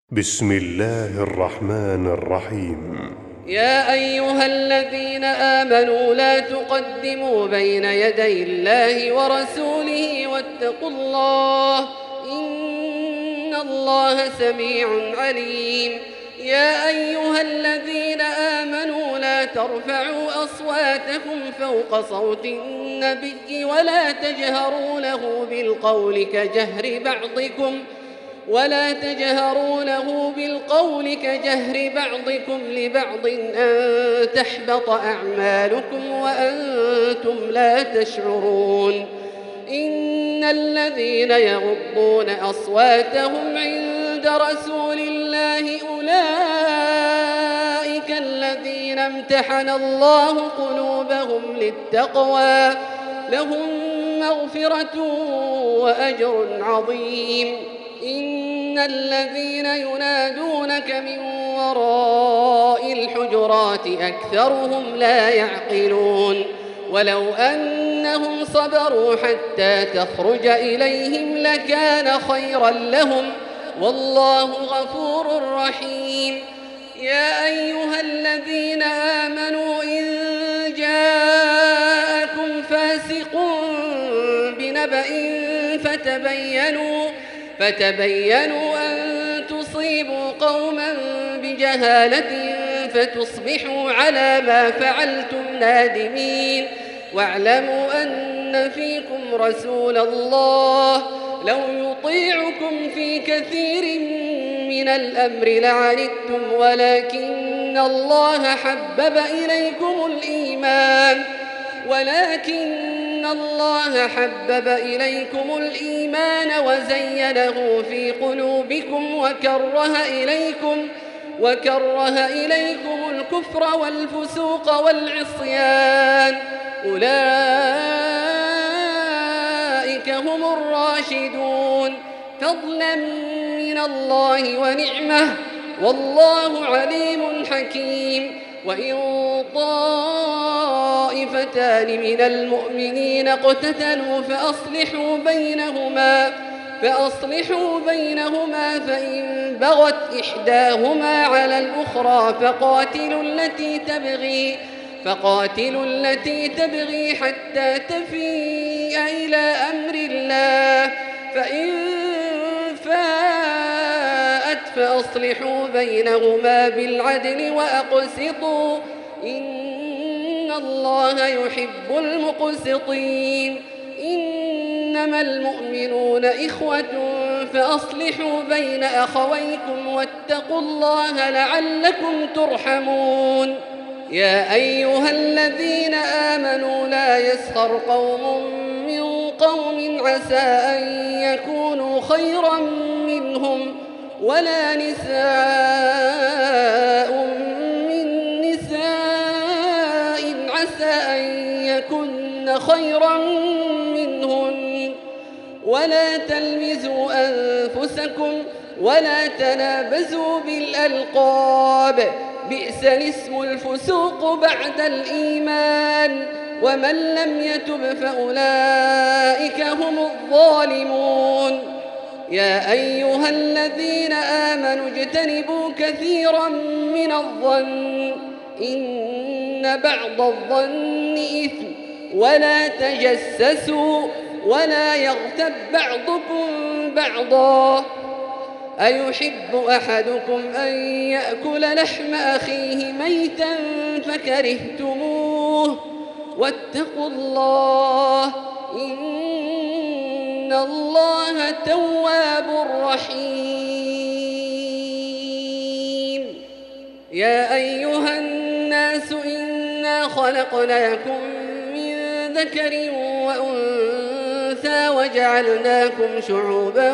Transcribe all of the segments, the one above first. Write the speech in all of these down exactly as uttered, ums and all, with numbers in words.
بسم الله الرحمن الرحيم. يا أيها الذين آمنوا لا تقدموا بين يدي الله ورسوله واتقوا الله إن الله سميع عليم. يا أيها الذين آمنوا لا ترفعوا أصواتكم فوق صوت النبي ولا تجهروا له بالقول كجهر بعضكم ولا تجهروا له بالقول كجهر بعضكم لبعض أن تحبط أعمالكم وأنتم لا تشعرون. إن الذين يغضون أصواتهم عند رسول الله أولئك الذين امتحن الله قلوبهم للتقوى لهم مغفرة وأجر عظيم. إن الذين ينادونك من وراء الحجرات أكثرهم لا يعقلون. ولو أنهم صبروا حتى تخرج إليهم لكان خيرا لهم والله غفور رحيم. يا أيها الذين آمنوا إن جاءكم فاسق بنبأ فتبينوا فتبينوا أن تصيبوا قوما بجهالة فتصبحوا على ما فعلتم نادمين. واعلموا أن فيكم رسول الله لو يطيعكم في كثير من الأمر لعنتم ولكن الله حبب إليكم الإيمان ولكن الله حبب إليكم الإيمان وزينه في قلوبكم وكره إليكم وكره إليكم الكفر والفسوق والعصيان أولئك هم الراشدون فضلا من الله ونعمه والله عليم حكيم. وإن طائفتان من المؤمنين اقتتلوا فأصلحوا بينهما فأصلحوا بينهما فإن بغت إحداهما على الأخرى فقاتلوا التي تبغي فقاتلوا التي تبغي حتى تفيء إلى أمر الله فإن فاءت فأصلحوا بينهما بالعدل وأقسطوا إن الله يحب المقسطين. إنما المؤمنون إخوة فأصلحوا بين أخويكم واتقوا الله لعلكم ترحمون. يا أيها الذين آمنوا لا يسخر قوم من قوم عسى أن يكونوا خيرا منهم ولا نساء من نساء عسى أن يكن خيرا منهن ولا تلمزوا أنفسكم ولا تنابزوا بالألقاب بئس الاسم الفسوق بعد الإيمان ومن لم يتب فأولئك هم الظالمون. يا أيها الذين آمنوا اجتنبوا كثيرا من الظن إن بعض الظن إثم ولا تجسسوا ولا يغتب بعضكم بعضا أيحب أحدكم أن يأكل لحم أخيه ميتا فكرهتموه واتقوا الله إن الله تواب رحيم. يا أيها الناس إنا خلقناكم من ذكر وأنثى وجعلناكم شعوبا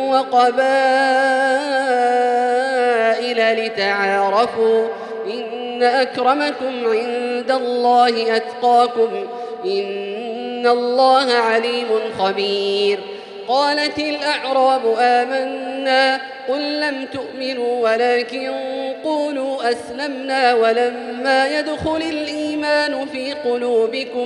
وقبائل لتعارفوا إن أكرمكم عند الله أتقاكم إن الله عليم خبير. قالت الأعراب آمنا قل لم تؤمنوا ولكن قولوا أسلمنا ولما يدخل الإيمان في قلوبكم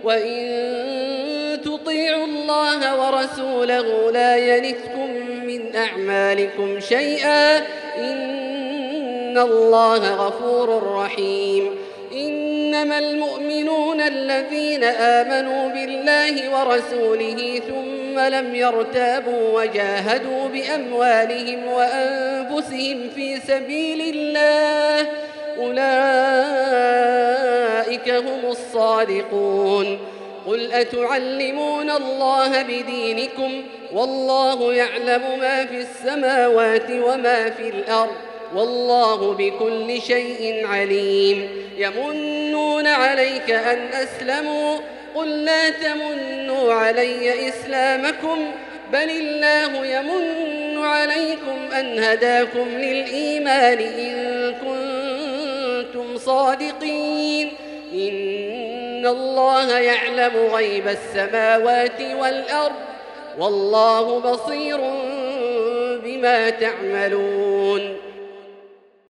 وإن تطيعوا الله ورسوله لا يلتكم من أعمالكم شيئا إن الله غفور رحيم. إنما المؤمنون الذين آمنوا بالله ورسوله ثم لم يرتابوا وجاهدوا بأموالهم وأنفسهم في سبيل الله أولئك هم الصادقون. قل أتعلمون الله بدينكم والله يعلم ما في السماوات وما في الأرض والله بكل شيء عليم. يمنون عليك أن أسلموا قل لا تمنوا علي إسلامكم بل الله يمن عليكم أن هداكم للإيمان إن كنتم صادقين. إن الله يعلم غيب السماوات والأرض والله بصير بما تعملون.